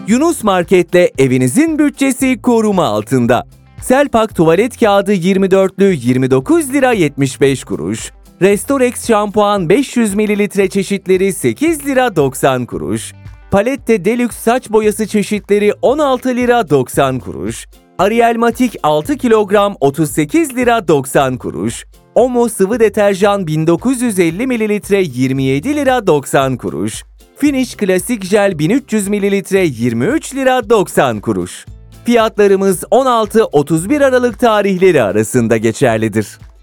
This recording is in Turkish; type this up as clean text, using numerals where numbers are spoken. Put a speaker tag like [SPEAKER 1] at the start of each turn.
[SPEAKER 1] Yunus Market'le evinizin bütçesi koruma altında. Selpak tuvalet kağıdı 24'lü 29 lira 75 kuruş. Restorex şampuan 500 mililitre çeşitleri 8 lira 90 kuruş. Palette Deluxe saç boyası çeşitleri 16 lira 90 kuruş. Ariel Matik 6 kilogram 38 lira 90 kuruş. Omo sıvı deterjan 1950 mililitre 27 lira 90 kuruş. Finish klasik jel 1300 mililitre 23 lira 90 kuruş. Fiyatlarımız 16-31 Aralık tarihleri arasında geçerlidir.